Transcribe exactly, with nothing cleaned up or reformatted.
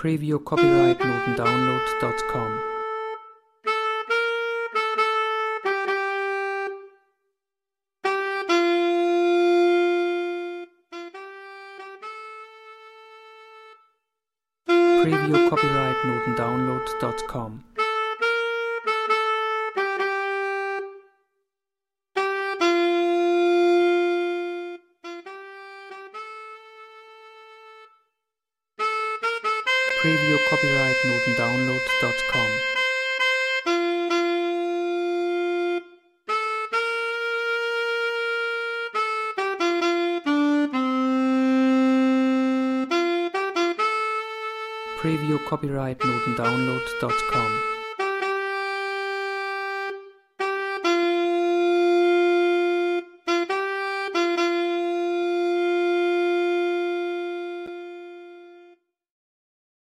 preview copyright noten download dot com. preview copyright noten download dot com. preview copyright noten download dot com. preview copyright noten download dot com.